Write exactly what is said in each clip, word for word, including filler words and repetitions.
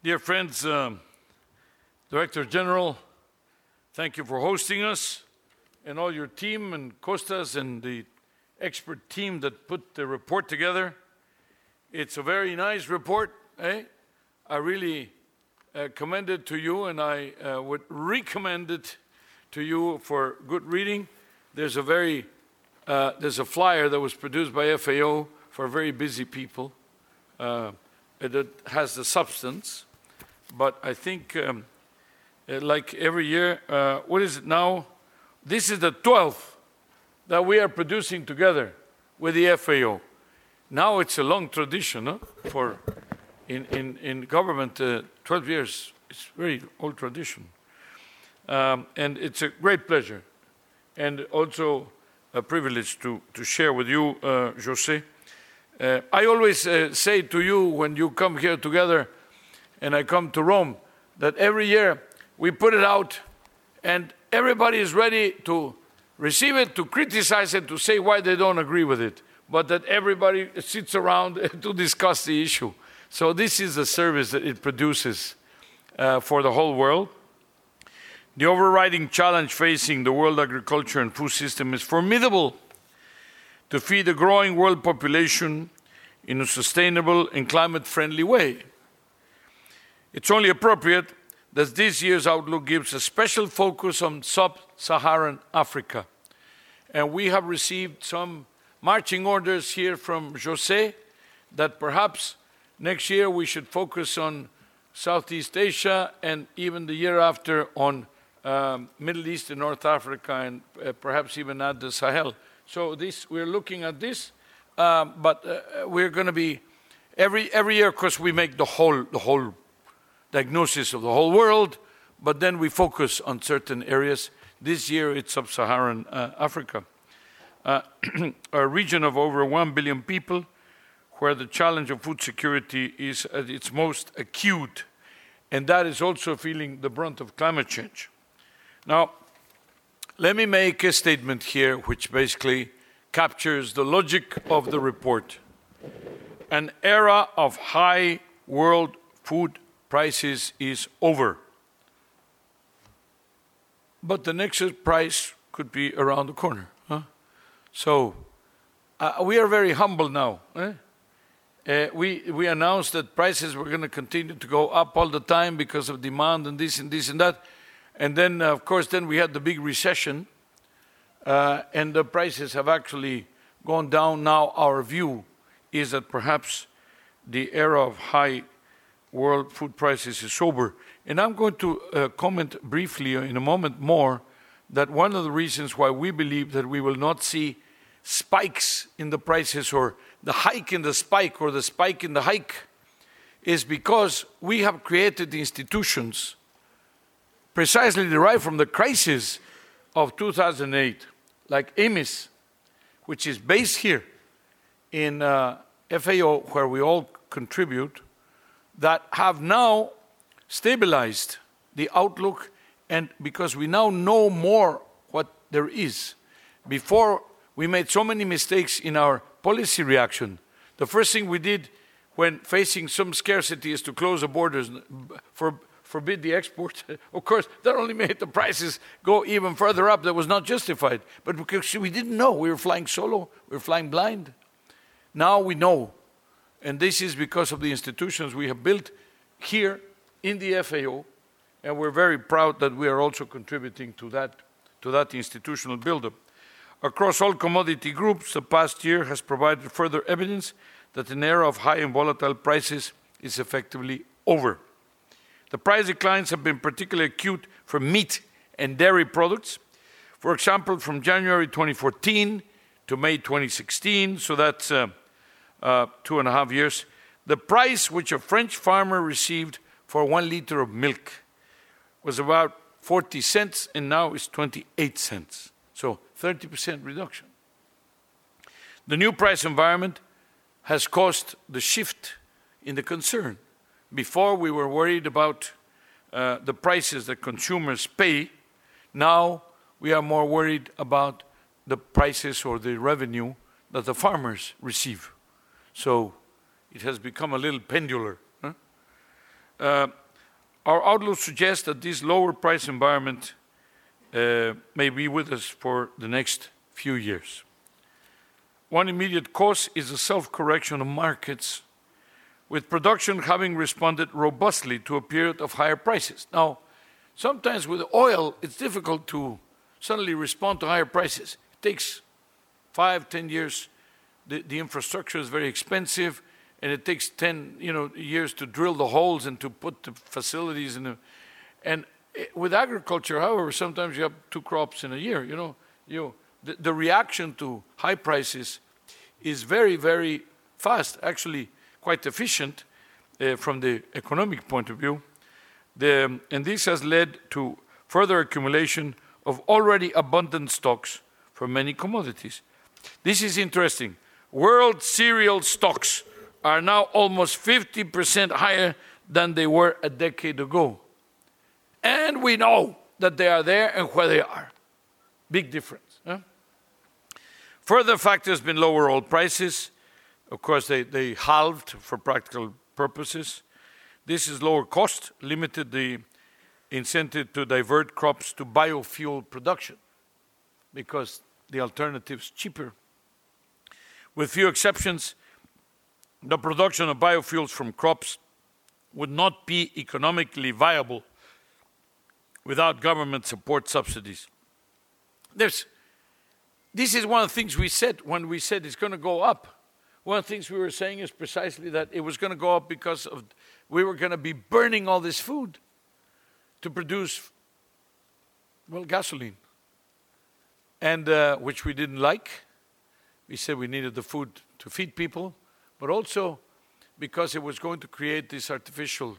Dear friends, um, Director General, thank you for hosting us, and all your team and Costas and the expert team that put the report together. It's a very nice report, eh? I really uh, commend it to you, and I uh, would recommend it to you for good reading. There's a very, uh, there's a flyer that was produced by F A O for very busy people. Uh, it has the substance, but I think, um, uh, like every year, uh, what is it now? This is the twelfth that we are producing together with the F A O. Now it's a long tradition, huh? For in, in, in government, uh, twelve years, it's very old tradition. Um, and it's a great pleasure and also a privilege to, to share with you, uh, José. Uh, I always uh, say to you when you come here together and I come to Rome that every year we put it out and everybody is ready to receive it, to criticize it, to say why they don't agree with it, but that everybody sits around to discuss the issue. So this is the service that it produces uh, for the whole world. The overriding challenge facing the world agriculture and food system is formidable: to feed a growing world population in a sustainable and climate-friendly way. It's only appropriate that this year's outlook gives a special focus on sub-Saharan Africa. And we have received some marching orders here from José that perhaps next year we should focus on Southeast Asia and even the year after on um, Middle East and North Africa and uh, perhaps even add the Sahel. So this, we're looking at this, um, but uh, we're going to be every every year, because we make the whole the whole diagnosis of the whole world, but then we focus on certain areas. This year, it's sub-Saharan uh, Africa, uh, a region of over one billion people, where the challenge of food security is at its most acute, and that is also feeling the brunt of climate change. Now, let me make a statement here which basically captures the logic of the report. An era of high world food prices is over. But the next price could be around the corner. Huh? So uh, we are very humble now. Eh? Uh, we, we announced that prices were going to continue to go up all the time because of demand and this and this and that. And then, uh, of course, then we had the big recession, uh, and the prices have actually gone down. Now our view is that perhaps the era of high world food prices is over. And I'm going to uh, comment briefly in a moment more that one of the reasons why we believe that we will not see spikes in the prices or the hike in the spike or the spike in the hike is because we have created institutions precisely derived from the crisis of two thousand eight, like A M I S, which is based here in uh, F A O, where we all contribute, that have now stabilized the outlook, and because we now know more what there is. Before, we made so many mistakes in our policy reaction. The first thing we did when facing some scarcity is to close the borders, for forbid the export. Of course, that only made the prices go even further up. That was not justified. But because we didn't know, we were flying solo, we were flying blind. Now we know. And this is because of the institutions we have built here in the F A O. And we're very proud that we are also contributing to that, to that institutional buildup. Across all commodity groups, the past year has provided further evidence that an era of high and volatile prices is effectively over. The price declines have been particularly acute for meat and dairy products. For example, from January twenty fourteen to May twenty sixteen, so that's uh, uh, two and a half years, the price which a French farmer received for one liter of milk was about forty cents, and now it's twenty-eight cents. So thirty percent reduction. The new price environment has caused the shift in the concern. Before, we were worried about uh, the prices that consumers pay. Now, we are more worried about the prices or the revenue that the farmers receive. So it has become a little pendular. Huh? uh, our outlook suggests that this lower price environment uh, may be with us for the next few years. One immediate cause is the self-correction of markets, with production having responded robustly to a period of higher prices. Now, sometimes with oil, it's difficult to suddenly respond to higher prices. It takes five, ten years. The, the infrastructure is very expensive, and it takes ten you know, years to drill the holes and to put the facilities in the, and with agriculture, however, sometimes you have two crops in a year. You know, you the, the reaction to high prices is very, very fast, actually quite efficient uh, from the economic point of view. The, and this has led to further accumulation of already abundant stocks for many commodities. This is interesting. World cereal stocks are now almost fifty percent higher than they were a decade ago. And we know that they are there and where they are. Big difference. Huh? Further factor has been lower oil prices. Of course, they, they halved for practical purposes. This is lower cost, limited the incentive to divert crops to biofuel production because the alternative is cheaper. With few exceptions, the production of biofuels from crops would not be economically viable without government support subsidies. There's, this is one of the things we said when we said it's going to go up. One of the things we were saying is precisely that it was going to go up because of we were going to be burning all this food to produce, well, gasoline, and uh, which we didn't like. We said we needed the food to feed people, but also because it was going to create this artificial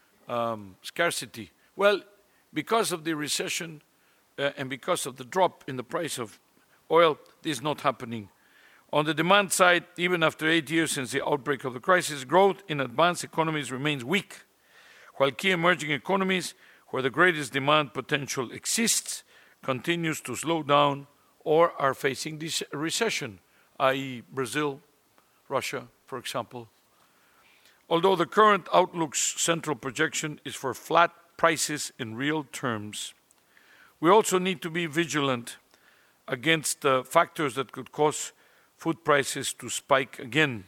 um, scarcity. Well, because of the recession uh, and because of the drop in the price of oil, this is not happening. On the demand side, even after eight years since the outbreak of the crisis, growth in advanced economies remains weak, while key emerging economies, where the greatest demand potential exists, continues to slow down or are facing this recession, that is Brazil, Russia, for example. Although the current outlook's central projection is for flat prices in real terms, we also need to be vigilant against the factors that could cause food prices to spike again.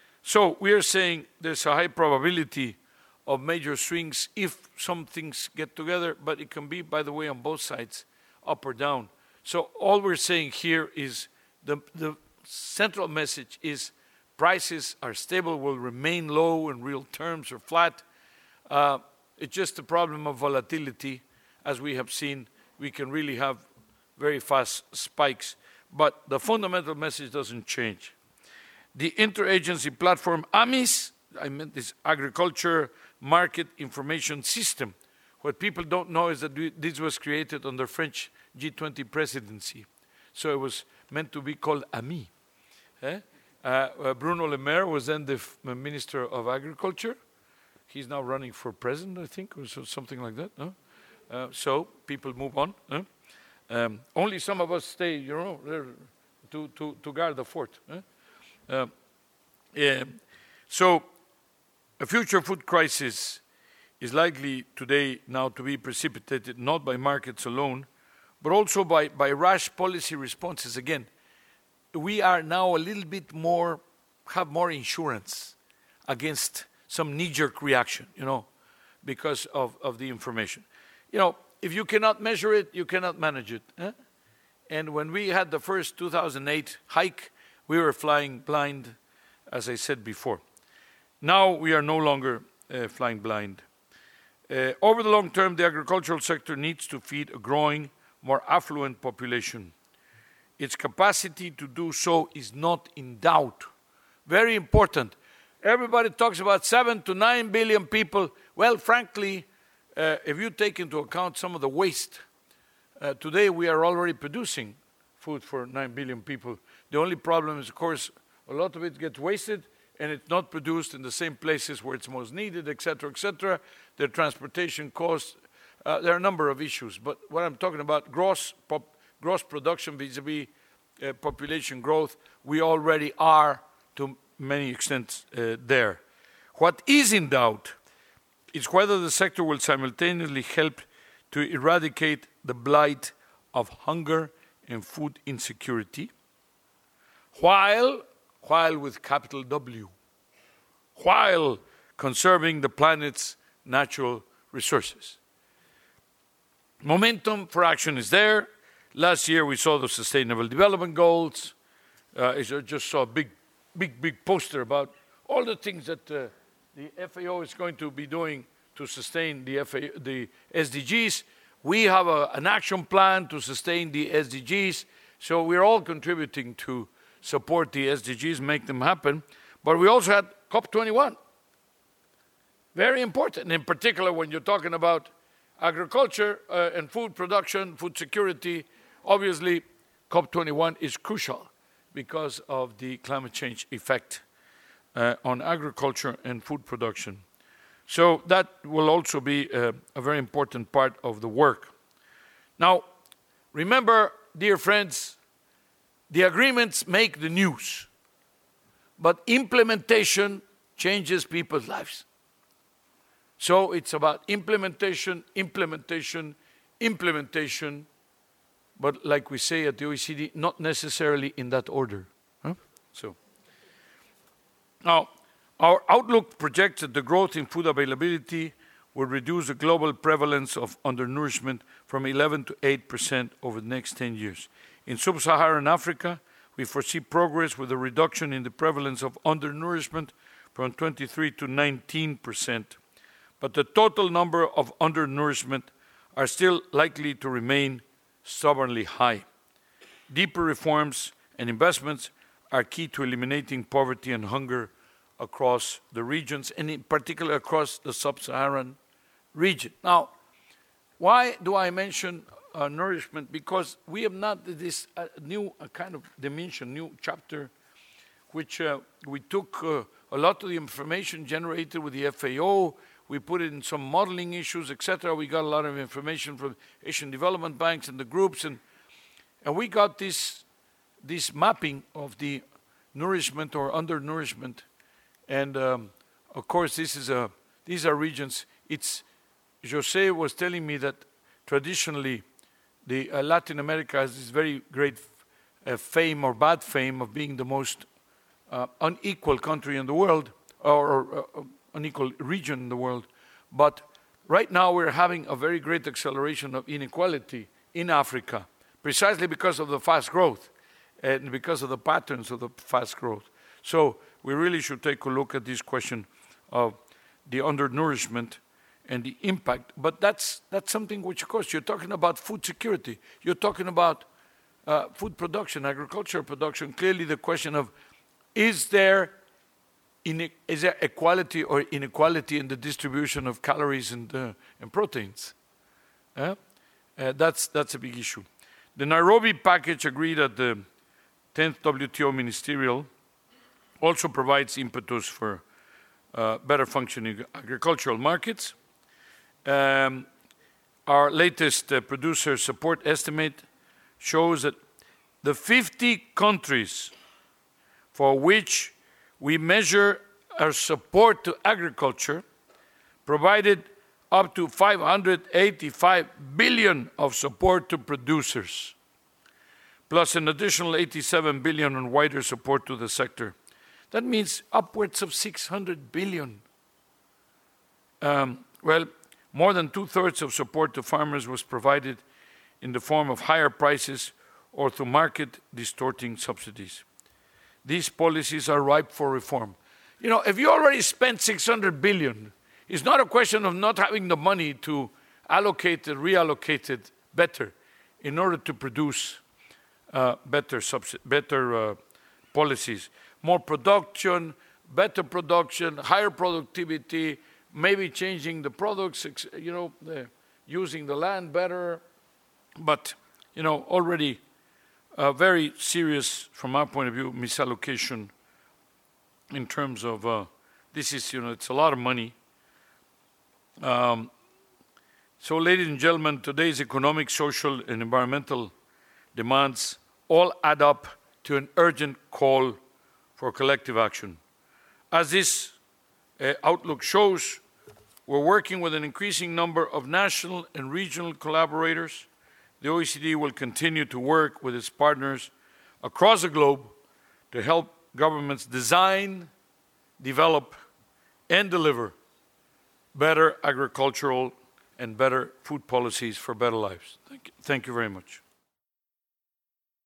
So we are saying there's a high probability of major swings if some things get together, but it can be, by the way, on both sides, up or down. So all we're saying here is the, the central message is prices are stable, will remain low in real terms or flat. Uh, it's just a problem of volatility. As we have seen, we can really have very fast spikes. But the fundamental message doesn't change. The interagency platform, A M I S, I meant this Agriculture Market Information System. What people don't know is that we, this was created under French G twenty presidency. So it was meant to be called A M I. Eh? Uh, uh, Bruno Le Maire was then the f Minister of Agriculture. He's now running for president, I think, or so, something like that. No? Uh, so people move on. Eh? Um, only some of us stay, you know, to, to, to guard the fort. Eh? Uh, yeah. So a future food crisis is likely today now to be precipitated not by markets alone, but also by, by rash policy responses. Again, we are now a little bit more, have more insurance against some knee-jerk reaction, you know, because of, of the information. You know, if you cannot measure it, you cannot manage it. Eh? And when we had the first two thousand eight hike, we were flying blind, as I said before. Now we are no longer uh, flying blind. Uh, over the long term, the agricultural sector needs to feed a growing, more affluent population. Its capacity to do so is not in doubt. Very important. Everybody talks about seven to nine billion people. Well, frankly, uh, if you take into account some of the waste, uh, today we are already producing food for nine billion people. The only problem is, of course, a lot of it gets wasted and it's not produced in the same places where it's most needed, et cetera, et cetera. The transportation costs, uh, there are a number of issues. But what I'm talking about, gross, pop, gross production vis-a-vis uh, population growth, we already are to many extents uh, there. What is in doubt is whether the sector will simultaneously help to eradicate the blight of hunger and food insecurity, while, while with capital W, while conserving the planet's natural resources. Momentum for action is there. Last year we saw the Sustainable Development Goals. Uh, I just saw a big, big, big poster about all the things that uh, the F A O is going to be doing to sustain the, F A O, the S D Gs. We have a, an action plan to sustain the S D Gs. So we're all contributing to support the S D Gs, make them happen. But we also had COP twenty-one. Very important, in particular when you're talking about agriculture uh, and food production, food security. Obviously, COP twenty-one is crucial because of the climate change effect uh, on agriculture and food production. So that will also be uh, a very important part of the work. Now, remember, dear friends, the agreements make the news, but implementation changes people's lives. So it's about implementation, implementation, implementation, but like we say at the O E C D, not necessarily in that order. Huh? So, now, our outlook projects that the growth in food availability will reduce the global prevalence of undernourishment from eleven to eight percent over the next ten years. In sub-Saharan Africa, we foresee progress with a reduction in the prevalence of undernourishment from twenty-three to nineteen percent. But the total number of undernourishment are still likely to remain stubbornly high. Deeper reforms and investments are key to eliminating poverty and hunger across the regions, and in particular across the sub-Saharan region. Now, why do I mention uh, nourishment? Because we have not this uh, new uh, kind of dimension, new chapter, which uh, we took uh, a lot of the information generated with the F A O. We put it in some modeling issues, et cetera. We got a lot of information from Asian development banks and the groups, and, and we got this, this mapping of the nourishment or undernourishment. And um, of course, this is a, these are regions. It's, Jose was telling me that traditionally, the uh, Latin America has this very great uh, fame or bad fame of being the most uh, unequal country in the world, or, or uh, unequal region in the world. But right now we're having a very great acceleration of inequality in Africa, precisely because of the fast growth and because of the patterns of the fast growth. So we really should take a look at this question of the undernourishment and the impact. But that's, that's something which, of course, you're talking about food security. You're talking about uh, food production, agricultural production. Clearly the question of, is there Is there equality or inequality in the distribution of calories and, uh, and proteins? Uh, uh, that's, that's a big issue. The Nairobi package agreed at the tenth W T O Ministerial also provides impetus for uh, better functioning agricultural markets. Um, our latest uh, producer support estimate shows that the fifty countries for which we measure our support to agriculture provided up to five hundred eighty-five billion of support to producers, plus an additional eighty-seven billion on wider support to the sector. That means upwards of six hundred billion. Um, well, more than two-thirds of support to farmers was provided in the form of higher prices or through market-distorting subsidies. These policies are ripe for reform. You know, if you already spent six hundred billion, it's not a question of not having the money to allocate and reallocate it better in order to produce uh, better, better uh, policies. More production, better production, higher productivity, maybe changing the products, you know, the, using the land better. But, you know, already a very serious, from our point of view, misallocation in terms of, uh, this is, you know, it's a lot of money. Um, so, ladies and gentlemen, today's economic, social, and environmental demands all add up to an urgent call for collective action. As this uh, outlook shows, We're working with an increasing number of national and regional collaborators. The O E C D will continue to work with its partners across the globe to help governments design, develop, and deliver better agricultural and better food policies for better lives. Thank you, Thank you very much.